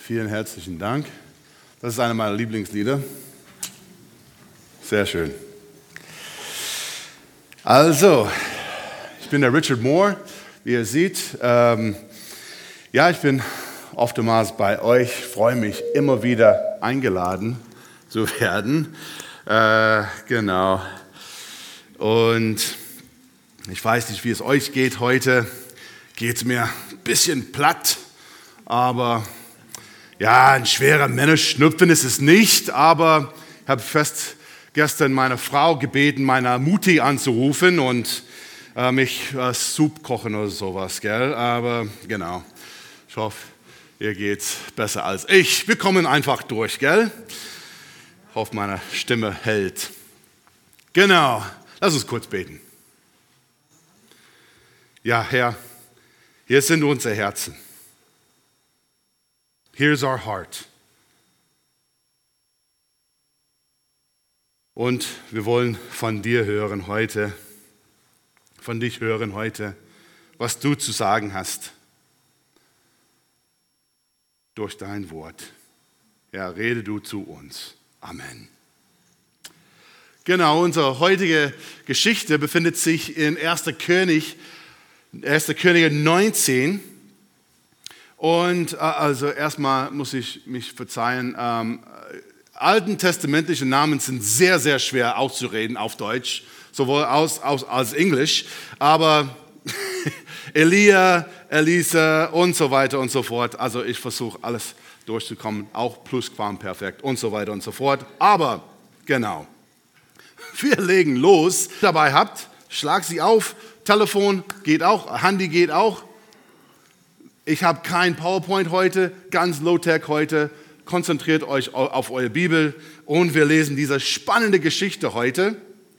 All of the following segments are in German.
Vielen herzlichen Dank. Das ist einer meiner Lieblingslieder. Sehr schön. Also, ich bin der Richard Moore. Wie ihr seht, ich bin oftmals bei euch. Ich freue mich, immer wieder eingeladen zu werden. Genau. Und ich weiß nicht, wie es euch geht heute. Geht es mir ein bisschen platt, aber ja, ein schwerer Männerschnupfen ist es nicht, aber ich habe gestern meine Frau gebeten, meine Mutti anzurufen und mich Soup kochen oder sowas, gell? Aber genau, ich hoffe, ihr geht's besser als ich. Wir kommen einfach durch, gell? Ich hoffe, meine Stimme hält. Genau, lass uns kurz beten. Ja, Herr, hier sind unsere Herzen. Here's our heart. Und wir wollen von dir hören heute, was du zu sagen hast. Durch dein Wort. Ja, rede du zu uns. Amen. Genau, unsere heutige Geschichte befindet sich in 1. Könige 19. Und also erstmal muss ich mich verzeihen, alten testamentliche Namen sind sehr, sehr schwer auszureden auf Deutsch, sowohl als Englisch, aber Elia, Elisa und so weiter und so fort. Also ich versuche alles durchzukommen, auch Plusquamperfekt und so weiter und so fort. Aber genau, wir legen los. Dabei habt, schlag sie auf, Telefon geht auch, Handy geht auch. Ich habe kein PowerPoint heute, ganz Low-Tech heute. Konzentriert euch auf eure Bibel und wir lesen diese spannende Geschichte heute.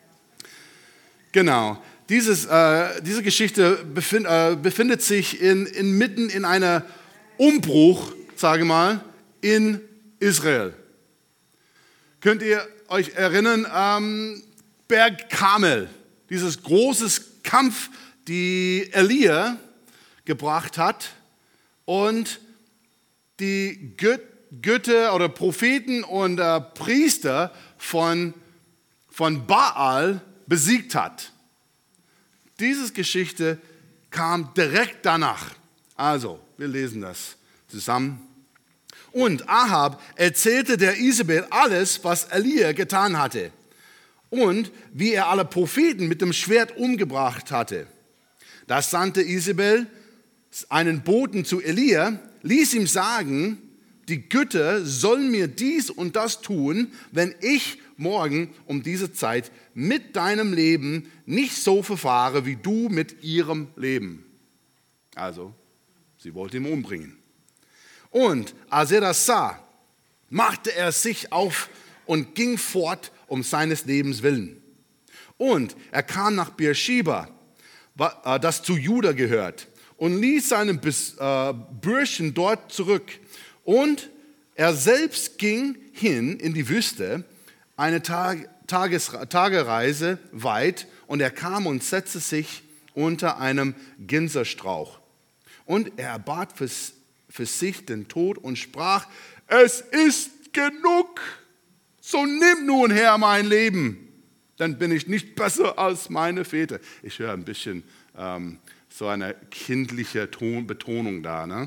Genau, diese Geschichte befindet sich mitten in einem Umbruch, sage mal, in Israel. Könnt ihr euch erinnern, Berg Karmel, dieses große Kampf, die Elia gebracht hat und die Götter oder Propheten und Priester von Baal besiegt hat. Diese Geschichte kam direkt danach. Also, wir lesen das zusammen. Und Ahab erzählte der Isabel alles, was Elia getan hatte und wie er alle Propheten mit dem Schwert umgebracht hatte. Da sandte Isabel einen Boten zu Elia, ließ ihm sagen, die Götter sollen mir dies und das tun, wenn ich morgen um diese Zeit mit deinem Leben nicht so verfahre, wie du mit ihrem Leben. Also, sie wollte ihn umbringen. Und als er das sah, machte er sich auf und ging fort um seines Lebens willen. Und er kam nach Beersheba, das zu Juda gehört, und ließ seinen Burschen dort zurück. Und er selbst ging hin in die Wüste, eine Tagereise weit, und er kam und setzte sich unter einem Ginsterstrauch. Und er erbat für sich den Tod und sprach, es ist genug, so nimm nun her mein Leben, dann bin ich nicht besser als meine Väter. Ich höre ein bisschen so eine kindliche Betonung da, ne?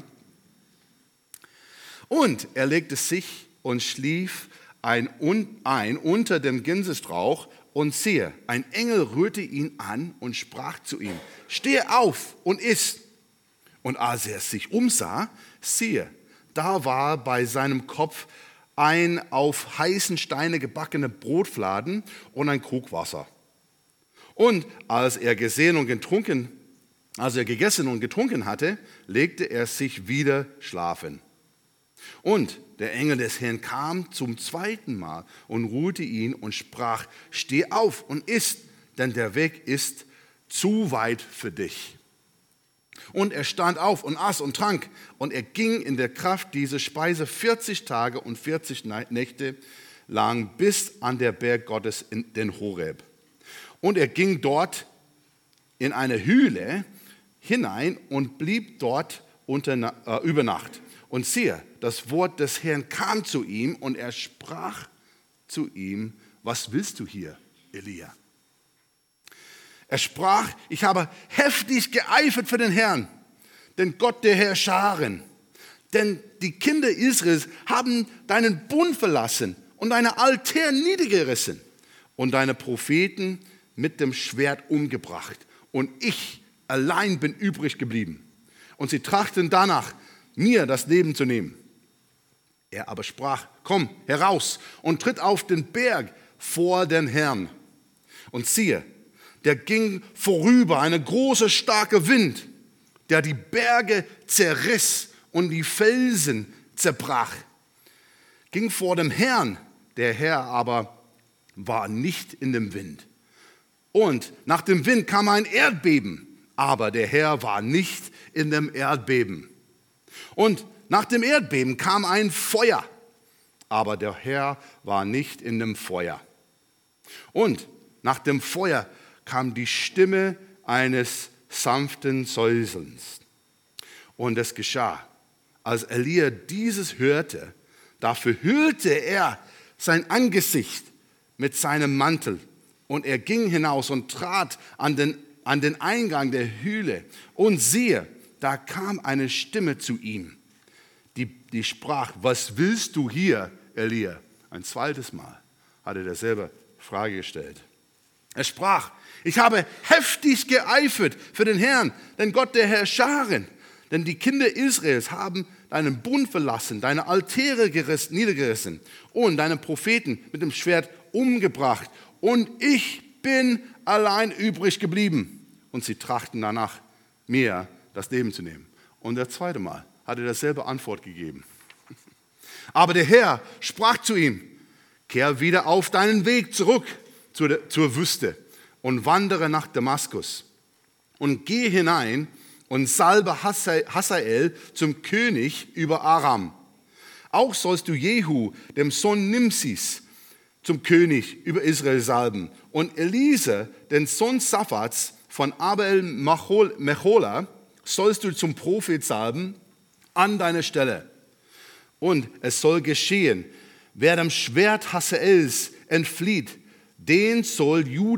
Und er legte sich und schlief ein unter dem Ginsterstrauch, und siehe, ein Engel rührte ihn an und sprach zu ihm, stehe auf und iss. Und als er sich umsah, siehe, da war bei seinem Kopf ein auf heißen Steine gebackener Brotfladen und ein Krug Wasser. Und als er gegessen und getrunken hatte, legte er sich wieder schlafen. Und der Engel des Herrn kam zum zweiten Mal und rührte ihn und sprach, steh auf und iss, denn der Weg ist zu weit für dich. Und er stand auf und aß und trank, und er ging in der Kraft dieser Speise 40 Tage und 40 Nächte lang bis an der Berg Gottes in den Horeb. Und er ging dort in eine Höhle hinein und blieb dort über Nacht. Und siehe, das Wort des Herrn kam zu ihm und er sprach zu ihm, was willst du hier, Elia? Er sprach, ich habe heftig geeifert für den Herrn, den Gott der Herrscharen. Denn die Kinder Israels haben deinen Bund verlassen und deine Altäre niedergerissen und deine Propheten mit dem Schwert umgebracht. Und ich allein bin übrig geblieben. Und sie trachten danach, mir das Leben zu nehmen. Er aber sprach, komm heraus und tritt auf den Berg vor den Herrn. Und siehe, der ging vorüber, eine große, starke Wind, der die Berge zerriss und die Felsen zerbrach. Ging vor dem Herrn, der Herr aber war nicht in dem Wind. Und nach dem Wind kam ein Erdbeben, aber der Herr war nicht in dem Erdbeben. Und nach dem Erdbeben kam ein Feuer, aber der Herr war nicht in dem Feuer. Und nach dem Feuer kam die Stimme eines sanften Säuselns. Und es geschah, als Elia dieses hörte, da verhüllte er sein Angesicht mit seinem Mantel. Und er ging hinaus und trat an den Eingang der Höhle. Und siehe, da kam eine Stimme zu ihm, die sprach, was willst du hier, Elia? Ein zweites Mal hat er derselbe Frage gestellt. Er sprach, ich habe heftig geeifert für den Herrn, den Gott der Herrscharen. Denn die Kinder Israels haben deinen Bund verlassen, deine Altäre niedergerissen und deine Propheten mit dem Schwert umgebracht. Und ich bin allein übrig geblieben. Und sie trachten danach, mir das Leben zu nehmen. Und das zweite Mal hat er dasselbe Antwort gegeben. Aber der Herr sprach zu ihm, kehr wieder auf deinen Weg zurück zur Wüste und wandere nach Damaskus und geh hinein und salbe Hazael zum König über Aram. Auch sollst du Jehu, dem Sohn Nimsis, zum König über Israel salben und Elisa, den Sohn Saphats von Abel-Mechola, sollst du zum Prophet salben an deiner Stelle. Und es soll geschehen, wer dem Schwert Hazaels entflieht, den soll Jehu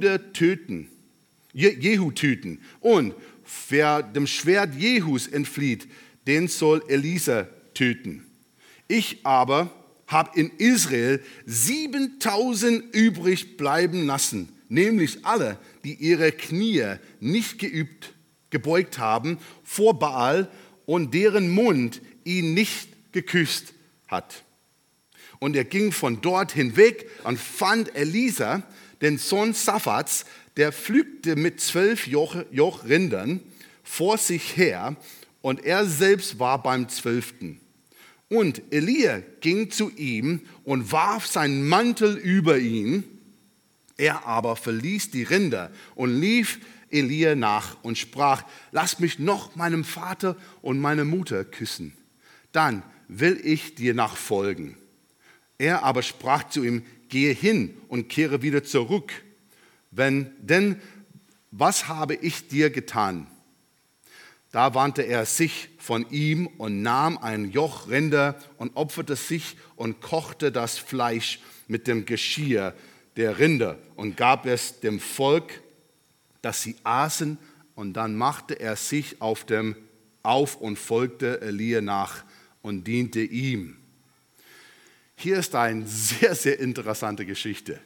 töten. Und wer dem Schwert Jehus entflieht, den soll Elisa töten. Ich aber habe in Israel 7.000 übrig bleiben lassen, nämlich alle, die ihre Knie nicht gebeugt haben vor Baal und deren Mund ihn nicht geküsst hat. Und er ging von dort hinweg und fand Elisa, den Sohn Saphats, der pflügte mit 12 Jochrindern vor sich her und er selbst war beim 12. Und Elia ging zu ihm und warf seinen Mantel über ihn. Er aber verließ die Rinder und lief Elia nach und sprach, lass mich noch meinem Vater und meine Mutter küssen, dann will ich dir nachfolgen. Er aber sprach zu ihm, gehe hin und kehre wieder zurück, denn was habe ich dir getan? Da wandte er sich von ihm und nahm ein Joch Rinder und opferte sich und kochte das Fleisch mit dem Geschirr der Rinder und gab es dem Volk, dass sie aßen, und dann machte er sich auf und folgte Elia nach und diente ihm. Hier ist eine sehr, sehr interessante Geschichte.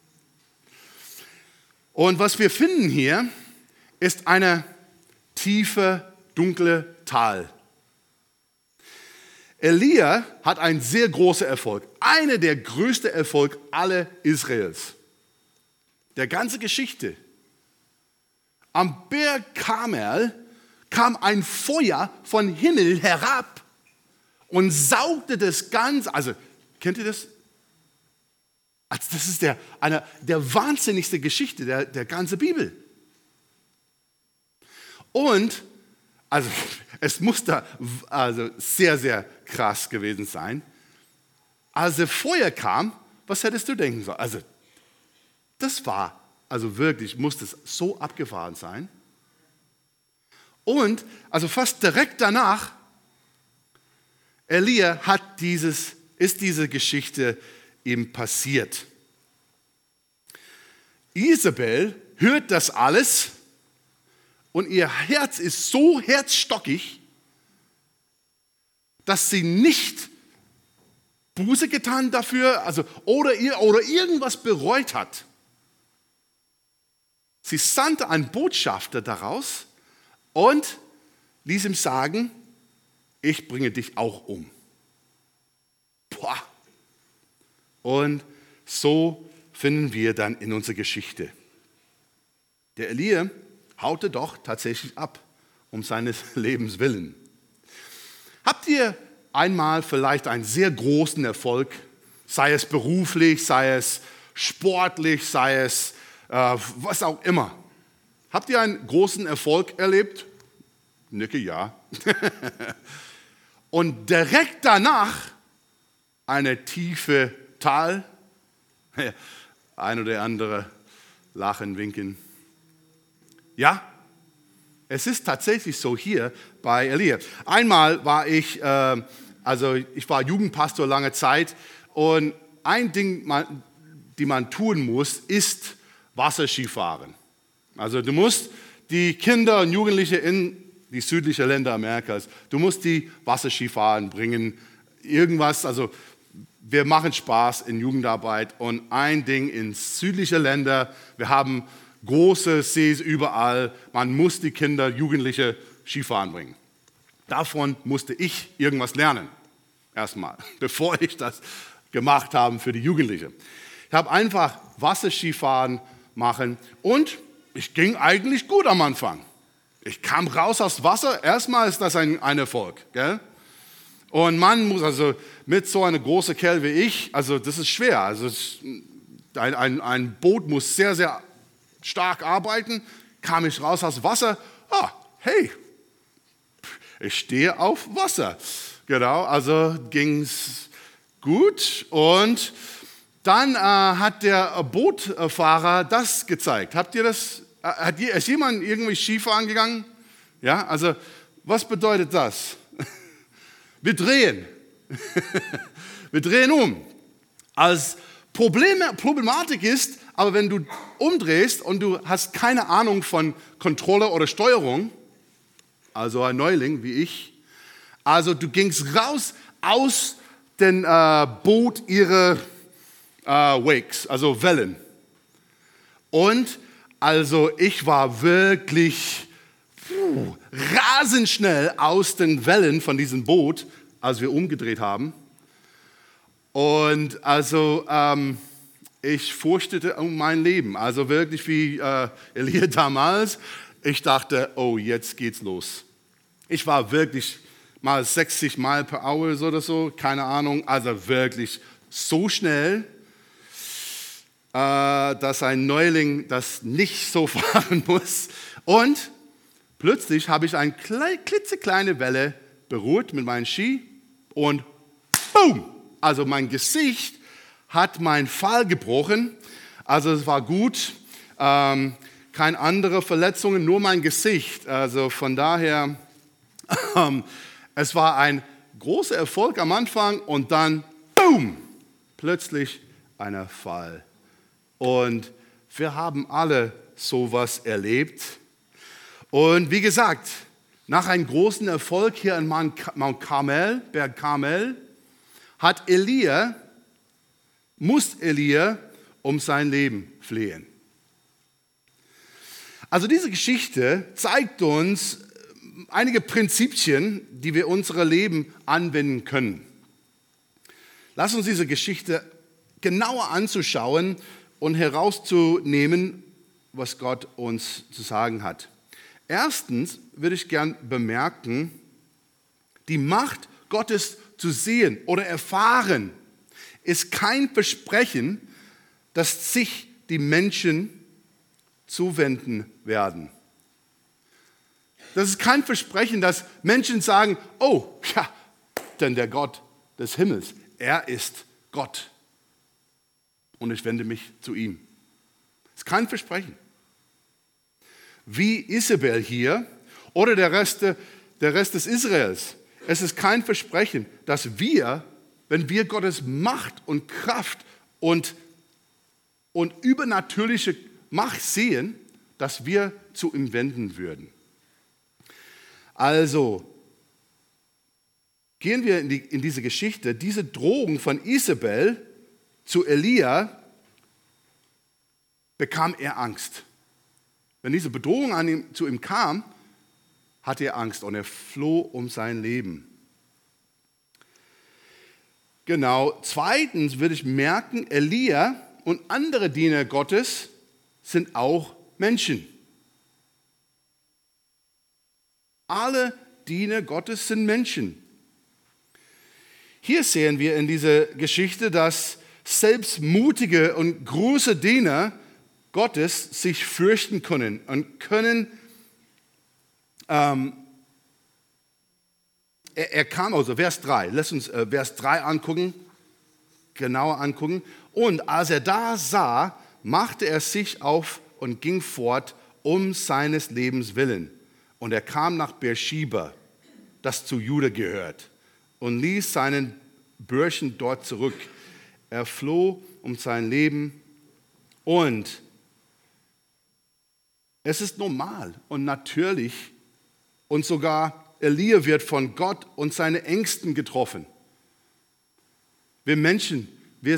Und was wir finden hier, ist eine tiefe, dunkle Tal. Elia hat einen sehr großen Erfolg, einer der größten Erfolge aller Israels. Der ganze Geschichte. Am Berg Karmel kam ein Feuer von Himmel herab und saugte das Ganze. Also, kennt ihr das? Also das ist eine der wahnsinnigste Geschichte der ganzen Bibel. Und, also es muss da sehr, sehr krass gewesen sein. Als das Feuer kam, was hättest du denken sollen? Also das war, also wirklich, muss das so abgefahren sein. Und, also fast direkt danach, Elia ist diese Geschichte ihm passiert. Isabel hört das alles und ihr Herz ist so herzstockig, dass sie nicht Buße getan dafür, oder irgendwas bereut hat. Sie sandte einen Botschafter daraus und ließ ihm sagen, ich bringe dich auch um. Boah. Und so finden wir dann in unserer Geschichte. Der Elia haute doch tatsächlich ab, um seines Lebens willen. Habt ihr einmal vielleicht einen sehr großen Erfolg, sei es beruflich, sei es sportlich, sei es was auch immer? Habt ihr einen großen Erfolg erlebt? Nicke, ja. Und direkt danach eine tiefe Tal. Ein oder andere lachen, winken. Ja, es ist tatsächlich so hier bei Elia. Einmal war ich war Jugendpastor lange Zeit und ein Ding, die man tun muss, ist Wasserskifahren. Also du musst die Kinder und Jugendliche in die südlichen Länder Amerikas, du musst die Wasserskifahren bringen, irgendwas, wir machen Spaß in Jugendarbeit und ein Ding in südliche Länder, wir haben große Sees überall, man muss die Kinder, Jugendliche Skifahren bringen. Davon musste ich irgendwas lernen, erstmal, bevor ich das gemacht habe für die Jugendlichen. Ich habe einfach Wasserskifahren machen und ich ging eigentlich gut am Anfang. Ich kam raus aus Wasser, erstmal ist das ein Erfolg, gell? Und man muss mit so einem großen Kerl wie ich, das ist schwer. Ein Boot muss sehr, sehr stark arbeiten. Kam ich raus aus Wasser, hey, ich stehe auf Wasser. Genau, ging es gut. Und dann hat der Bootfahrer das gezeigt. Habt ihr das? Ist jemand irgendwie Skifahren gegangen? Ja, was bedeutet das? Wir drehen. Wir drehen um. Als Problematik ist, aber wenn du umdrehst und du hast keine Ahnung von Kontrolle oder Steuerung, also ein Neuling wie ich, du gingst raus aus dem Boot ihre Wakes, Wellen. Und ich war wirklich rasend schnell aus den Wellen von diesem Boot, als wir umgedreht haben. Und ich fürchtete um mein Leben. Wirklich wie Elia damals. Ich dachte, oh, jetzt geht's los. Ich war wirklich mal 60 Meilen per Hour oder so, keine Ahnung. Wirklich so schnell, dass ein Neuling das nicht so fahren muss. Und plötzlich habe ich eine klitzekleine Welle berührt mit meinem Ski und boom! Mein Gesicht hat meinen Fall gebrochen. Es war gut. Keine andere Verletzungen, nur mein Gesicht. Von daher, es war ein großer Erfolg am Anfang und dann boom! Plötzlich ein Fall. Und wir haben alle sowas erlebt. Und wie gesagt, nach einem großen Erfolg hier in Mount Carmel, Berg Carmel, muss Elia um sein Leben flehen. Diese Geschichte zeigt uns einige Prinzipien, die wir in unserem Leben anwenden können. Lass uns diese Geschichte genauer anzuschauen und herauszunehmen, was Gott uns zu sagen hat. Erstens würde ich gern bemerken, die Macht Gottes zu sehen oder erfahren ist kein Versprechen, dass sich die Menschen zuwenden werden. Das ist kein Versprechen, dass Menschen sagen, oh, ja, denn der Gott des Himmels, er ist Gott. Und ich wende mich zu ihm. Das ist kein Versprechen. Wie Isabel hier oder der Rest des Israels. es ist kein Versprechen, dass wir, wenn wir Gottes Macht und Kraft und übernatürliche Macht sehen, dass wir zu ihm wenden würden. Also, gehen wir in diese Geschichte. Diese Drohung von Isabel zu Elia bekam er Angst. Wenn diese Bedrohung zu ihm kam, hatte er Angst und er floh um sein Leben. Genau. Zweitens würde ich merken, Elia und andere Diener Gottes sind auch Menschen. Alle Diener Gottes sind Menschen. Hier sehen wir in dieser Geschichte, dass selbst mutige und große Diener Gottes sich fürchten können und können. Er kam, also Vers 3, lass uns Vers 3 angucken, genauer angucken. Und als er da sah, machte er sich auf und ging fort um seines Lebens willen. Und er kam nach Beersheba, das zu Juda gehört, und ließ seinen Burschen dort zurück. Er floh um sein Leben und es ist normal und natürlich und sogar Elia wird von Gott und seinen Ängsten getroffen. Wir Menschen, wir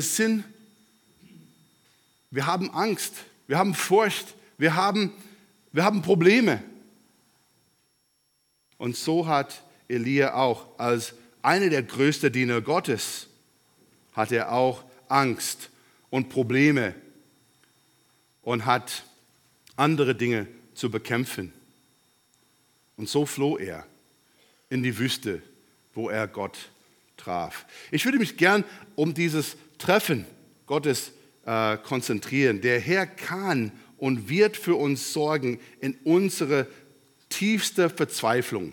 haben Angst, wir haben Furcht, wir haben Probleme. Und so hat Elia auch als einer der größten Diener Gottes, hat er auch Angst und Probleme und hat andere Dinge zu bekämpfen. Und so floh er in die Wüste, wo er Gott traf. Ich würde mich gern um dieses Treffen Gottes konzentrieren. Der Herr kann und wird für uns sorgen in unsere tiefste Verzweiflung.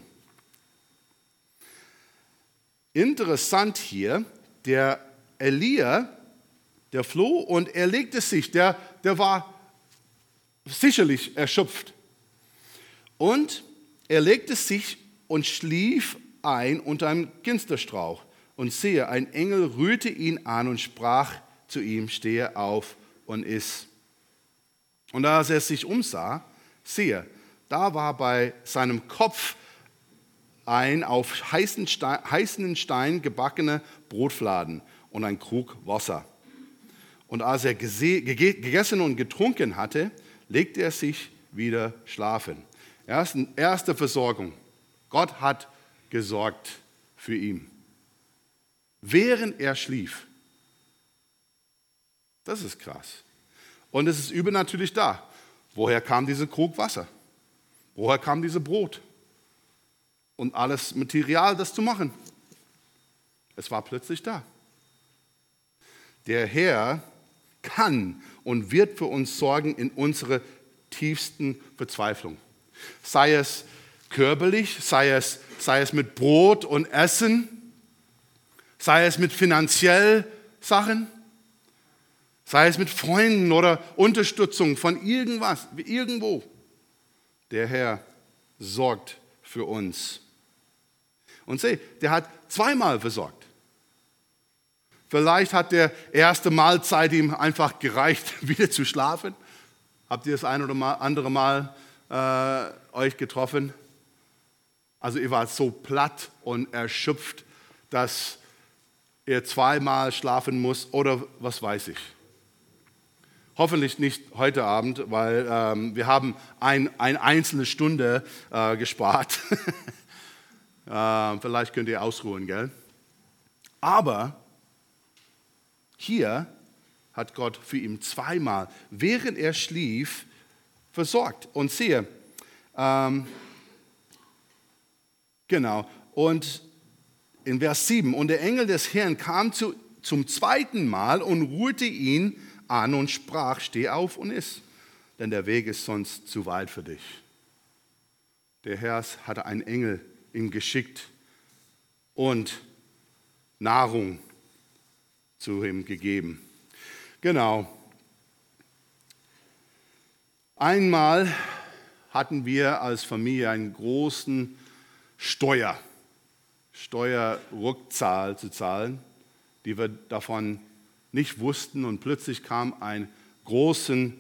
Interessant hier, der Elia, der floh und er legte sich, der war sicherlich erschöpft. Und er legte sich und schlief ein unter einem Ginsterstrauch. Und siehe, ein Engel rührte ihn an und sprach zu ihm, stehe auf und iss. Und als er sich umsah, siehe, da war bei seinem Kopf ein auf heißen Stein gebackener Brotfladen und ein Krug Wasser. Und als er gegessen und getrunken hatte, legte er sich wieder schlafen. Erste Versorgung. Gott hat gesorgt für ihn. Während er schlief. Das ist krass. Und es ist übernatürlich da. Woher kam dieser Krug Wasser? Woher kam dieses Brot? Und alles Material, das zu machen. Es war plötzlich da. Der Herr kann und wird für uns sorgen in unserer tiefsten Verzweiflung. Sei es körperlich, sei es mit Brot und Essen, sei es mit finanziellen Sachen, sei es mit Freunden oder Unterstützung von irgendwo. Der Herr sorgt für uns. Und seht, der hat zweimal versorgt. Vielleicht hat der erste Mahlzeit ihm einfach gereicht, wieder zu schlafen. Habt ihr das ein oder andere Mal euch getroffen? Also ihr wart so platt und erschöpft, dass ihr zweimal schlafen muss oder was weiß ich. Hoffentlich nicht heute Abend, weil wir haben eine einzelne Stunde gespart. Vielleicht könnt ihr ausruhen, gell? Aber hier hat Gott für ihn zweimal, während er schlief, versorgt. Und siehe, genau, und in Vers 7, und der Engel des Herrn kam zum zweiten Mal und rührte ihn an und sprach, steh auf und iss, denn der Weg ist sonst zu weit für dich. Der Herr hatte einen Engel ihm geschickt und Nahrung zu ihm gegeben. Genau. Einmal hatten wir als Familie einen großen Steuer. Steuerrückzahl zu zahlen, die wir davon nicht wussten. Und plötzlich kam ein großen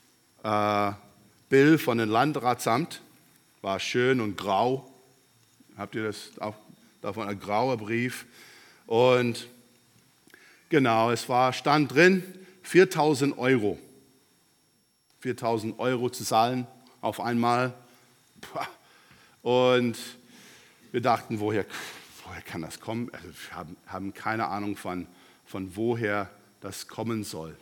Bill von dem Landratsamt, war schön und grau. Habt ihr das auch davon? Ein grauer Brief. Und genau, stand drin, 4.000 Euro. 4.000 Euro zu zahlen auf einmal. Und wir dachten, woher kann das kommen? Also wir haben keine Ahnung von woher das kommen soll.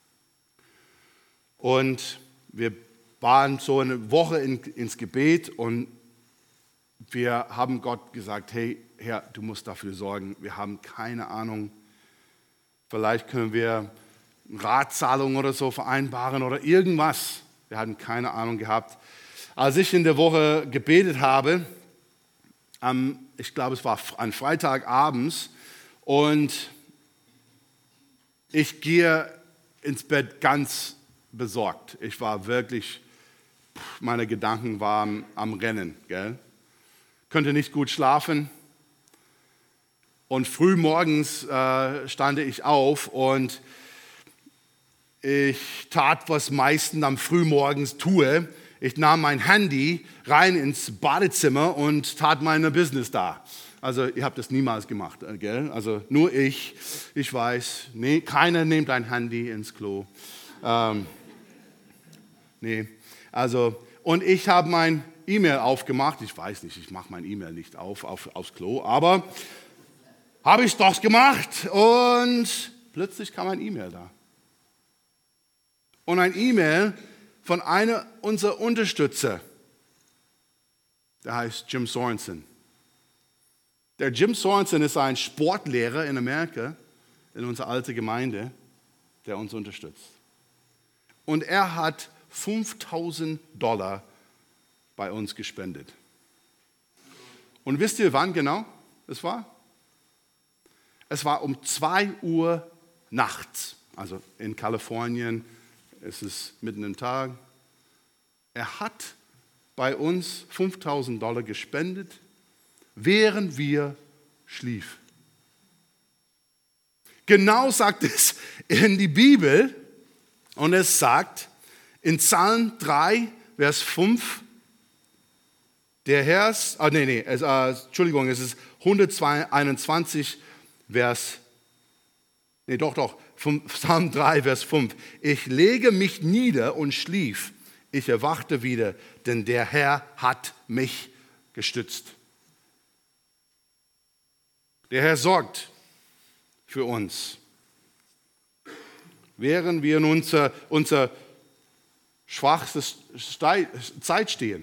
Und wir waren so eine Woche ins Gebet und wir haben Gott gesagt, hey Herr, du musst dafür sorgen. Wir haben keine Ahnung. Vielleicht können wir eine Ratzahlung oder so vereinbaren oder irgendwas. Wir hatten keine Ahnung gehabt. Als ich in der Woche gebetet habe, ich glaube, es war an Freitagabends, und ich gehe ins Bett ganz besorgt. Ich war wirklich, meine Gedanken waren am Rennen. Gell? Konnte nicht gut schlafen. Und früh morgens stand ich auf und ich tat, was meistens am Frühmorgens tue. Ich nahm mein Handy rein ins Badezimmer und tat meine Business da. Also ihr habt das niemals gemacht, gell? Also nur ich weiß, nee, keiner nimmt ein Handy ins Klo. Nee, also, und ich habe mein E-Mail aufgemacht. Ich weiß nicht, ich mache mein E-Mail nicht aufs Klo, aber habe ich doch gemacht und plötzlich kam ein E-Mail da. Und ein E-Mail von einer unserer Unterstützer, der heißt Jim Sorensen. Der Jim Sorensen ist ein Sportlehrer in Amerika, in unserer alten Gemeinde, der uns unterstützt. Und er hat $5.000 bei uns gespendet. Und wisst ihr, wann genau es war? Es war um 2 Uhr nachts, also in Kalifornien. Es ist mitten im Tag. Er hat bei uns $5.000 gespendet, während wir schliefen. Genau sagt es in die Bibel, und es sagt in Psalm 3, Vers 5, der Herr, Entschuldigung, es ist 121, Psalm 3, Vers 5. Ich lege mich nieder und schlief. Ich erwachte wieder, denn der Herr hat mich gestützt. Der Herr sorgt für uns. Während wir in unserer schwachsten Zeit stehen.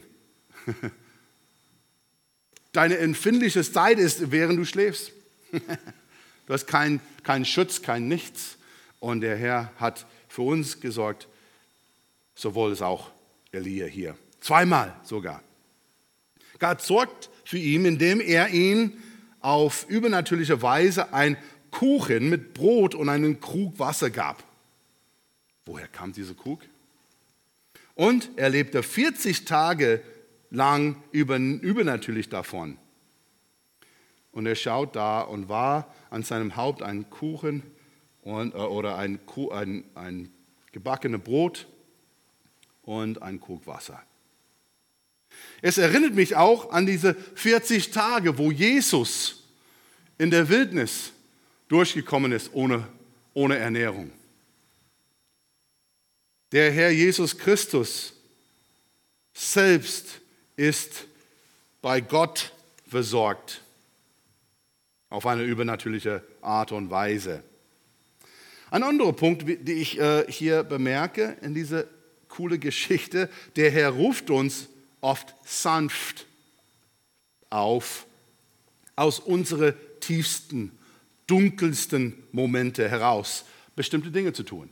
Deine empfindliche Zeit ist, während du schläfst. Du hast keinen Schutz, kein Nichts. Und der Herr hat für uns gesorgt, sowohl es auch Elia hier. 2-mal sogar. Gott sorgt für ihn, indem er ihm auf übernatürliche Weise einen Kuchen mit Brot und einen Krug Wasser gab. Woher kam dieser Krug? Und er lebte 40 Tage lang übernatürlich davon. Und er schaut da und war an seinem Haupt ein Kuchen oder ein gebackenes Brot und ein Krug Wasser. Es erinnert mich auch an diese 40 Tage, wo Jesus in der Wildnis durchgekommen ist ohne Ernährung. Der Herr Jesus Christus selbst ist bei Gott versorgt auf eine übernatürliche Art und Weise. Ein anderer Punkt, den ich hier bemerke in dieser coole Geschichte, der Herr ruft uns oft sanft auf, aus unseren tiefsten, dunkelsten Momente heraus bestimmte Dinge zu tun.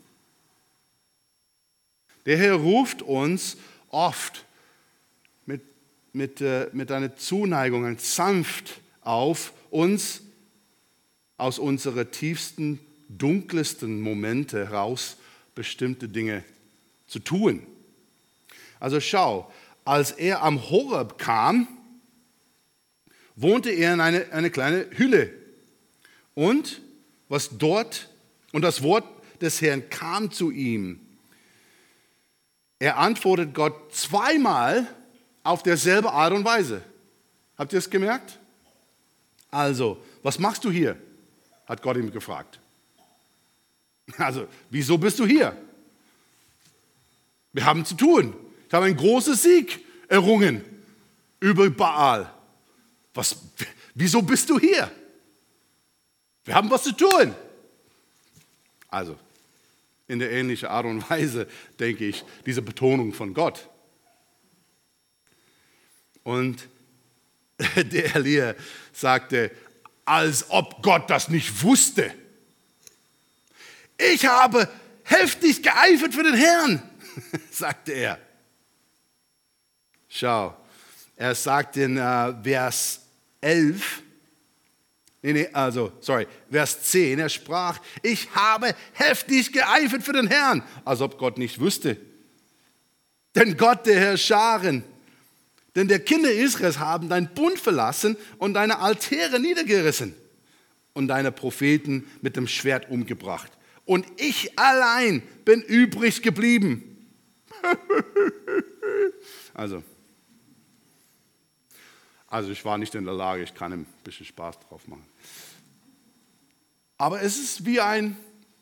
Der Herr ruft uns oft mit einer Zuneigung sanft auf, uns aus unseren tiefsten, dunkelsten Momente heraus bestimmte Dinge zu tun. Also schau, als er am Horeb kam wohnte er in eine kleine Hülle. Und das Wort des Herrn kam zu ihm. Er antwortet Gott zweimal auf derselbe Art und Weise. Habt ihr es gemerkt? Also, was machst du hier? Hat Gott ihm gefragt. Also, wieso bist du hier? Wir haben zu tun. Ich habe einen großen Sieg errungen über Baal. Wieso bist du hier? Wir haben was zu tun. Also, in der ähnlichen Art und Weise, denke ich, diese Betonung von Gott. Und der Elia sagte, als ob Gott das nicht wusste. Ich habe heftig geeifert für den Herrn, sagte er. Schau, er sagt in Vers 10, er sprach, ich habe heftig geeifert für den Herrn, als ob Gott nicht wüsste. Denn Gott, der Herr Scharen, denn der Kinder Israels haben deinen Bund verlassen und deine Altäre niedergerissen und deine Propheten mit dem Schwert umgebracht. Und ich allein bin übrig geblieben. Also ich war nicht in der Lage, ich kann ein bisschen Spaß drauf machen. Aber es ist wie ein,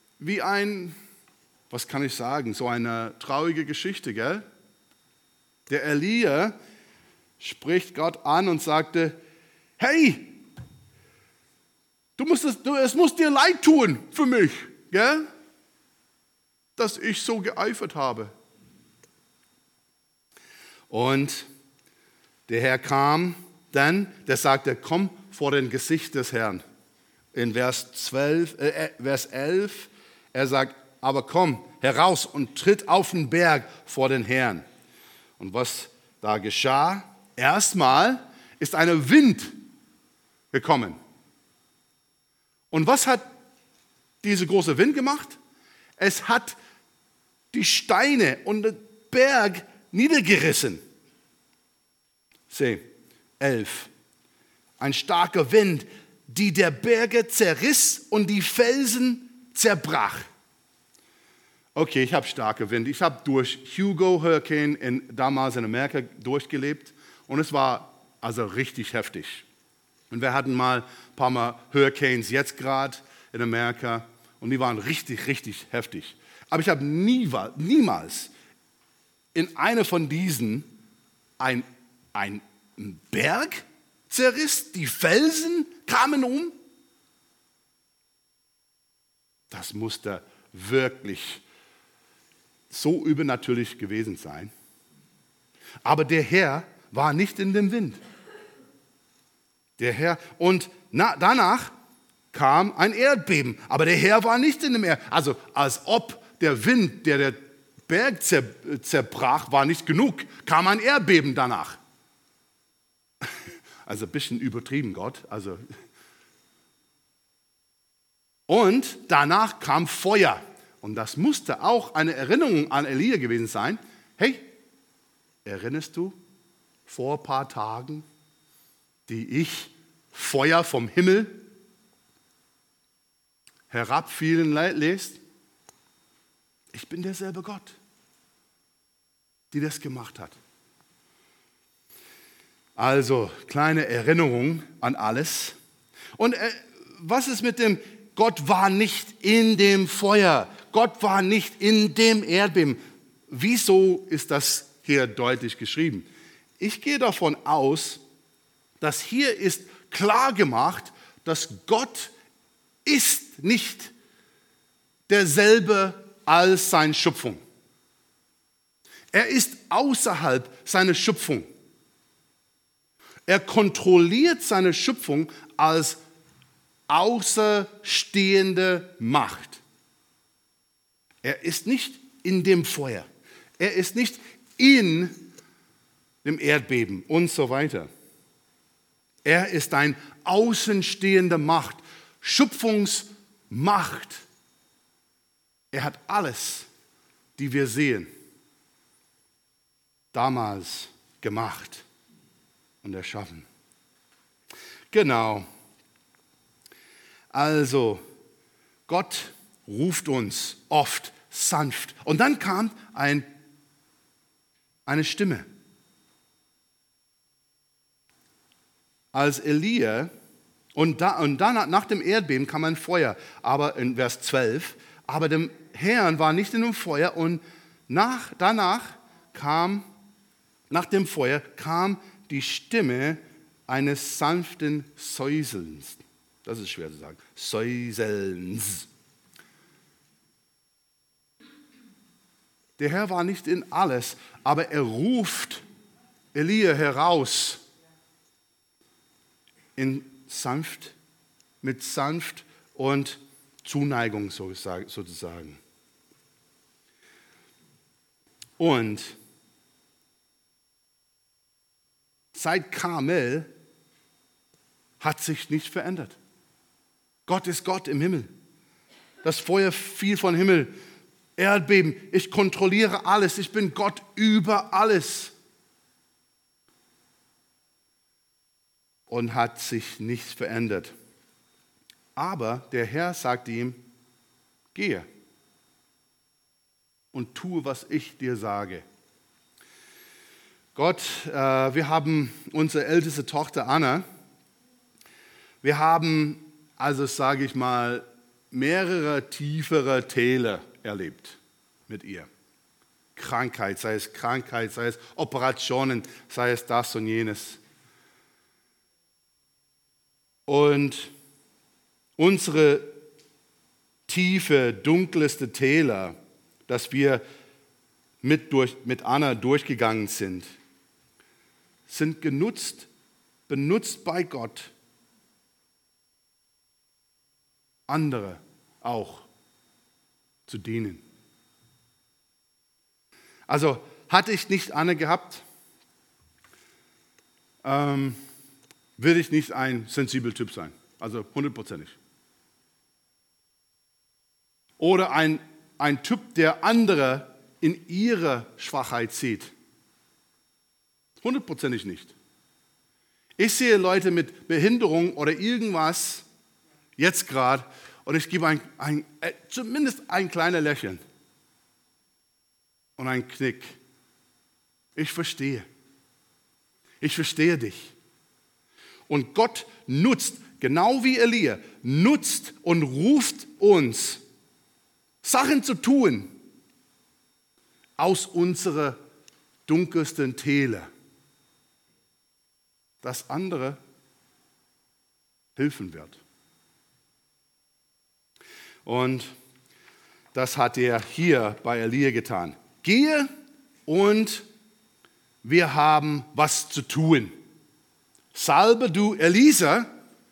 was kann ich sagen, so eine traurige Geschichte, gell? Der Elia spricht Gott an und sagte, hey, es muss dir leid tun für mich, gell? Dass ich so geeifert habe. Und der Herr kam dann, der sagte, komm vor den Gesicht des Herrn. In Vers 11, er sagt, aber komm heraus und tritt auf den Berg vor den Herrn. Und was da geschah, erstmal ist ein Wind gekommen. Und was hat dieser große Wind gemacht? Es hat die Steine und den Berg niedergerissen. Sieh, 11. Ein starker Wind, die der Berge zerriss und die Felsen zerbrach. Okay, ich habe starke Wind. Ich habe durch Hugo Hurricane damals in Amerika durchgelebt und es war also richtig heftig. Und wir hatten mal ein paar Mal Hurricanes jetzt gerade in Amerika und die waren richtig, richtig heftig. Aber ich habe niemals in einer von diesen ein Berg zerriss, die Felsen kamen um. Das musste wirklich so übernatürlich gewesen sein. Aber der Herr war nicht in dem Wind. Und danach kam ein Erdbeben, aber der Herr war nicht in dem Erdbeben. Also als ob der Wind, der Berg zerbrach, war nicht genug, kam ein Erdbeben danach. Also ein bisschen übertrieben, Gott. Und danach kam Feuer. Und das musste auch eine Erinnerung an Elia gewesen sein. Hey, erinnerst du vor ein paar Tagen, die ich Feuer vom Himmel herabfielen lässt? Ich bin derselbe Gott, die das gemacht hat. Also, kleine Erinnerung an alles. Und was ist mit dem, Gott war nicht in dem Feuer, Gott war nicht in dem Erdbeben. Wieso ist das hier deutlich geschrieben? Ich gehe davon aus, dass hier ist klar gemacht, dass Gott ist nicht derselbe als seine Schöpfung. Er ist außerhalb seiner Schöpfung. Er kontrolliert seine Schöpfung als außerstehende Macht. Er ist nicht in dem Feuer. Er ist nicht in dem Erdbeben und so weiter. Er ist eine außenstehende Macht, Schöpfungsmacht. Er hat alles, die wir sehen, damals gemacht und erschaffen. Genau. Also, Gott ruft uns oft sanft. Und dann kam eine Stimme. Als Elia, und dann nach dem Erdbeben kam ein Feuer, aber in Vers 12, aber dem Herrn war nicht in dem Feuer und nach dem Feuer kam die Stimme eines sanften Säuselns. Das ist schwer zu sagen. Säuselns. Der Herr war nicht in alles, aber er ruft Elia heraus mit sanft und Zuneigung sozusagen. Und seit Karmel hat sich nichts verändert. Gott ist Gott im Himmel. Das Feuer fiel vom Himmel. Erdbeben. Ich kontrolliere alles. Ich bin Gott über alles. Und hat sich nichts verändert. Aber der Herr sagte ihm, gehe und tue, was ich dir sage. Gott, wir haben unsere älteste Tochter Anna. Wir haben, also sage ich mal, mehrere tiefere Täler erlebt mit ihr. Krankheit, sei es Operationen, sei es das und jenes. Und unsere tiefe, dunkelste Täler, dass wir mit Anna durchgegangen sind benutzt bei Gott, andere auch zu dienen. Also hatte ich nicht Anna gehabt, würde ich nicht ein sensibler Typ sein, also 100%. Oder ein Typ, der andere in ihrer Schwachheit sieht. 100% nicht. Ich sehe Leute mit Behinderung oder irgendwas, jetzt gerade, und ich gebe zumindest ein kleines Lächeln und einen Knick. Ich verstehe. Ich verstehe dich. Und Gott nutzt, genau wie Elia, nutzt und ruft uns, Sachen zu tun aus unserer dunkelsten Täler, dass andere helfen wird. Und das hat er hier bei Elia getan. Gehe und wir haben was zu tun. Salbe du Elisa,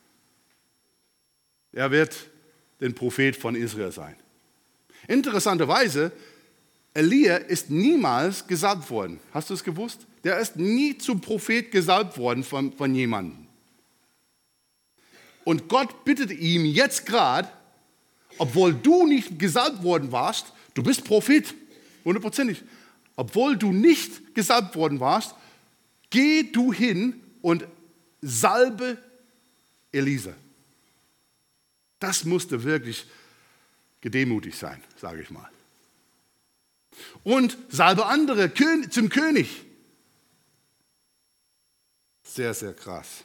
er wird den Prophet von Israel sein. Interessanterweise, Elia ist niemals gesalbt worden. Hast du es gewusst? Der ist nie zum Prophet gesalbt worden von jemandem. Und Gott bittet ihm jetzt gerade, obwohl du nicht gesalbt worden warst, du bist Prophet, 100%. Obwohl du nicht gesalbt worden warst, geh du hin und salbe Elisa. Das musste wirklich gedemütigt sein, sage ich mal. Und salbe andere zum König. Sehr, sehr krass.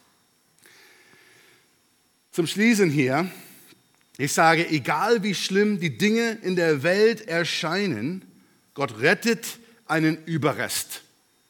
Zum Schließen hier, ich sage, egal wie schlimm die Dinge in der Welt erscheinen, Gott rettet einen Überrest.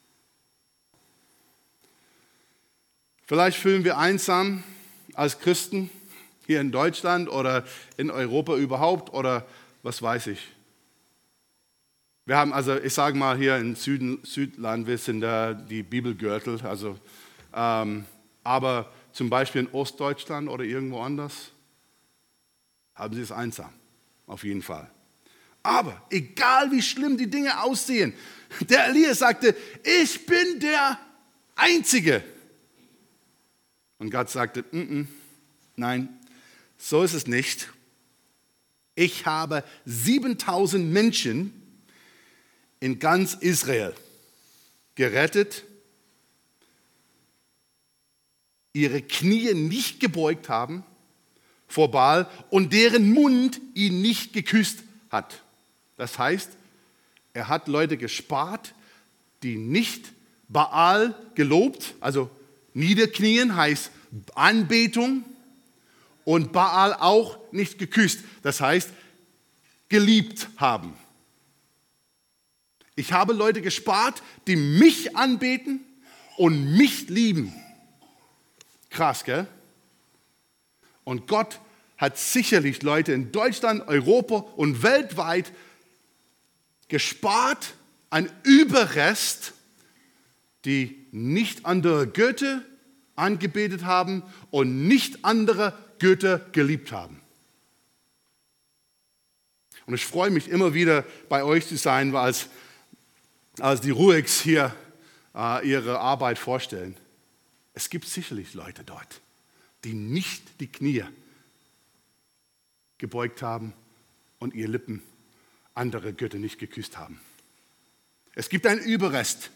Vielleicht fühlen wir einsam als Christen hier in Deutschland oder in Europa überhaupt oder was weiß ich. Wir haben, also ich sage mal hier im Südland, wir sind da die Bibelgürtel, also, aber zum Beispiel in Ostdeutschland oder irgendwo anders haben sie es einsam, auf jeden Fall. Aber egal wie schlimm die Dinge aussehen, der Elia sagte, ich bin der Einzige. Und Gott sagte, nein, so ist es nicht. Ich habe 7000 Menschen in ganz Israel gerettet, ihre Knie nicht gebeugt haben vor Baal und deren Mund ihn nicht geküsst hat. Das heißt, er hat Leute gespart, die nicht Baal gelobt, also niederknien heißt Anbetung, und Baal auch nicht geküsst, das heißt geliebt haben. Ich habe Leute gespart, die mich anbeten und mich lieben. Krass, gell? Und Gott hat sicherlich Leute in Deutschland, Europa und weltweit gespart, ein Überrest, die nicht andere Götter angebetet haben und nicht andere Götter geliebt haben. Und ich freue mich immer wieder, bei euch zu sein, als die Ruegs hier ihre Arbeit vorstellen. Es gibt sicherlich Leute dort, die nicht die Knie gebeugt haben und ihre Lippen andere Götter nicht geküsst haben. Es gibt einen Überrest.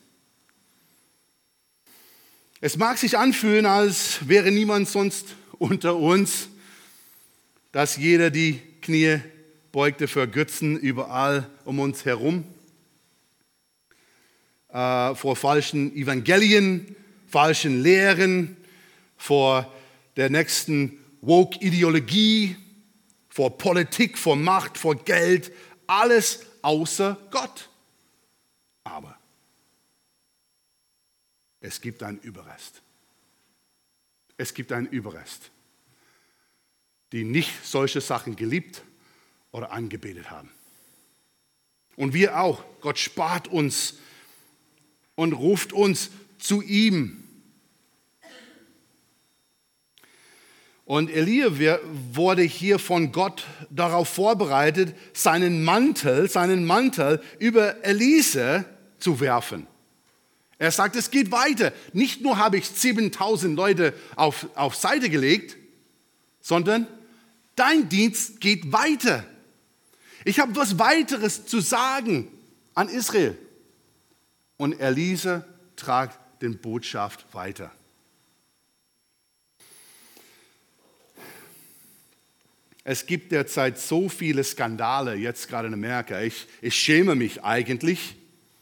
Es mag sich anfühlen, als wäre niemand sonst unter uns, dass jeder die Knie beugte für Götzen überall um uns herum, vor falschen Evangelien, falschen Lehren, vor der nächsten Woke-Ideologie, vor Politik, vor Macht, vor Geld, alles außer Gott. Aber es gibt einen Überrest. Es gibt einen Überrest, die nicht solche Sachen geliebt oder angebetet haben. Und wir auch. Gott spart uns und ruft uns zu ihm. Und Elia wurde hier von Gott darauf vorbereitet, seinen Mantel über Elise zu werfen. Er sagt, es geht weiter. Nicht nur habe ich 7.000 Leute auf Seite gelegt, sondern dein Dienst geht weiter. Ich habe was weiteres zu sagen an Israel. Und Elise tragt den Botschaft weiter. Es gibt derzeit so viele Skandale, jetzt gerade in Amerika. Ich schäme mich eigentlich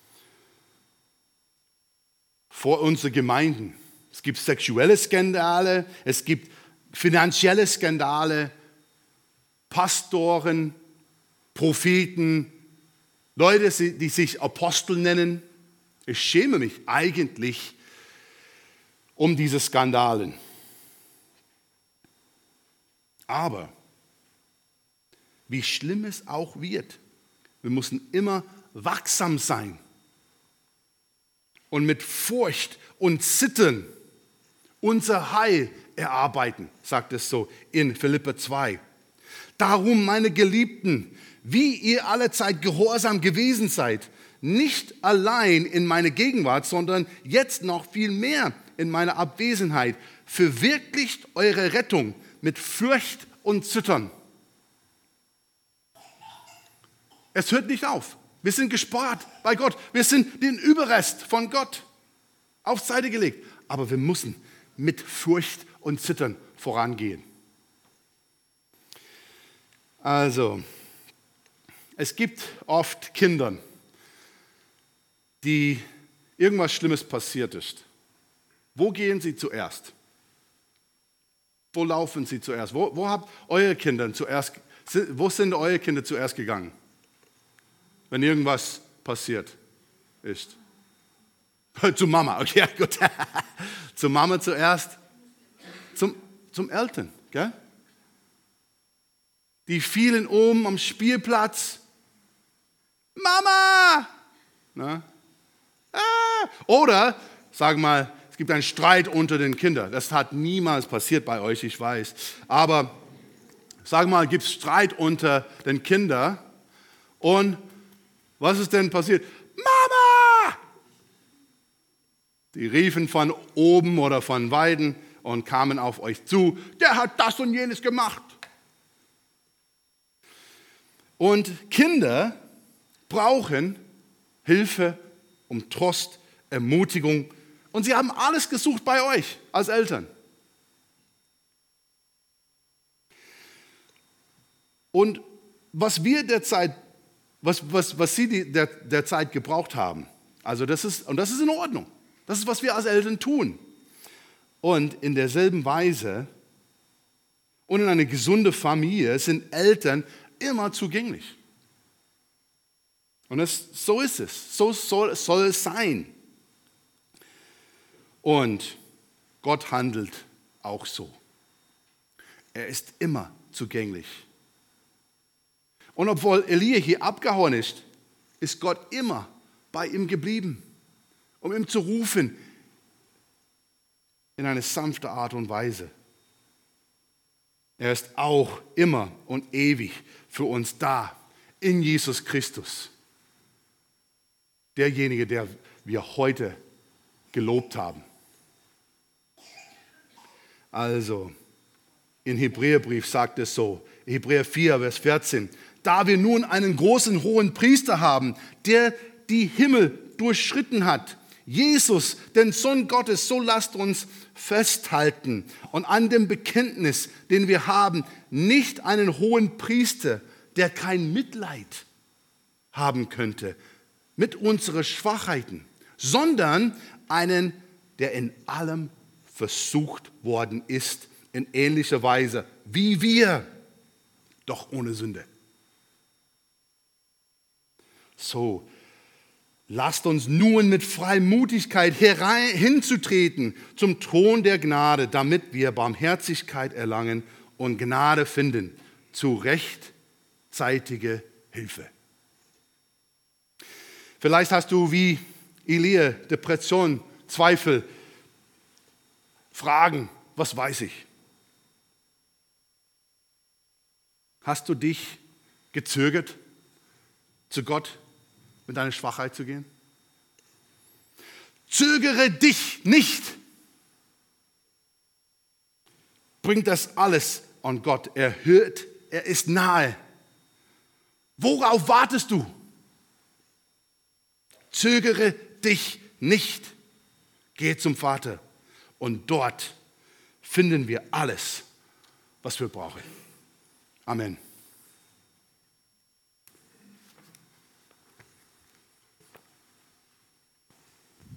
vor unseren Gemeinden. Es gibt sexuelle Skandale, es gibt finanzielle Skandale, Pastoren, Propheten, Leute, die sich Apostel nennen. Ich schäme mich eigentlich um diese Skandalen. Aber wie schlimm es auch wird, wir müssen immer wachsam sein und mit Furcht und Zittern unser Heil erarbeiten, sagt es so in Philipper 2. Darum, meine Geliebten, wie ihr allezeit gehorsam gewesen seid, nicht allein in meiner Gegenwart, sondern jetzt noch viel mehr in meiner Abwesenheit, verwirklicht eure Rettung mit Furcht und Zittern. Es hört nicht auf. Wir sind gespart bei Gott. Wir sind den Überrest von Gott auf Seite gelegt. Aber wir müssen mit Furcht und Zittern vorangehen. Also, es gibt oft Kinder, die irgendwas Schlimmes passiert ist. Wo gehen sie zuerst? Wo laufen sie zuerst? Wo habt eure Kinder zuerst? Wo sind eure Kinder zuerst gegangen, wenn irgendwas passiert ist? Zu Mama, okay, gut. Zu Mama zuerst. Zum Eltern, gell? Die fielen am Spielplatz. Mama! Na? Oder, sagen wir mal, es gibt einen Streit unter den Kindern. Das hat niemals passiert bei euch, ich weiß. Aber, sagen wir mal, gibt es Streit unter den Kindern. Und was ist denn passiert? Mama! Die riefen von oben oder von Weiden und kamen auf euch zu. Der hat das und jenes gemacht. Und Kinder brauchen Hilfe, Trost, Ermutigung. Und sie haben alles gesucht bei euch als Eltern. Und was sie der Zeit gebraucht haben, also das ist in Ordnung. Das ist, was wir als Eltern tun. Und in derselben Weise und in einer gesunden Familie sind Eltern immer zugänglich. Und so ist es. So soll es sein. Und Gott handelt auch so. Er ist immer zugänglich. Und obwohl Elia hier abgehauen ist Gott immer bei ihm geblieben, um ihn zu rufen in eine sanfte Art und Weise. Er ist auch immer und ewig für uns da, in Jesus Christus. Derjenige, der wir heute gelobt haben. Also, in Hebräerbrief sagt es so, Hebräer 4, Vers 14, da wir nun einen großen hohen Priester haben, der die Himmel durchschritten hat, Jesus, den Sohn Gottes, so lasst uns festhalten und an dem Bekenntnis, den wir haben, nicht einen hohen Priester, der kein Mitleid haben könnte mit unseren Schwachheiten, sondern einen, der in allem versucht worden ist, in ähnlicher Weise wie wir, doch ohne Sünde. So, lasst uns nun mit Freimutigkeit hinzutreten zum Thron der Gnade, damit wir Barmherzigkeit erlangen und Gnade finden, zu rechtzeitiger Hilfe. Vielleicht hast du wie Elia Depression, Zweifel, Fragen, was weiß ich. Hast du dich gezögert, zu Gott mit deiner Schwachheit zu gehen? Zögere dich nicht. Bring das alles an Gott. Er hört, er ist nahe. Worauf wartest du? Zögere dich nicht. Geh zum Vater und dort finden wir alles, was wir brauchen. Amen.